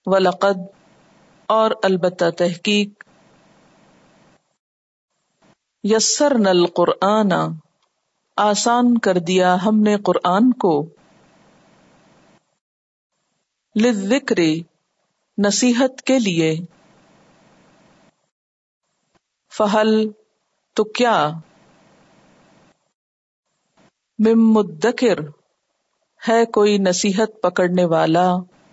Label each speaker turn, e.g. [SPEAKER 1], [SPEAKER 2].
[SPEAKER 1] वलक़द और अलबत्ता तहकीक, यस्सरनल क़ुरआन आसान कर दिया हमने कुरआन को, लिज़्ज़िक्रि नसीहत के लिए, फ़हल तो क्या, मिन मुद्दकिर है कोई नसीहत पकड़ने वाला,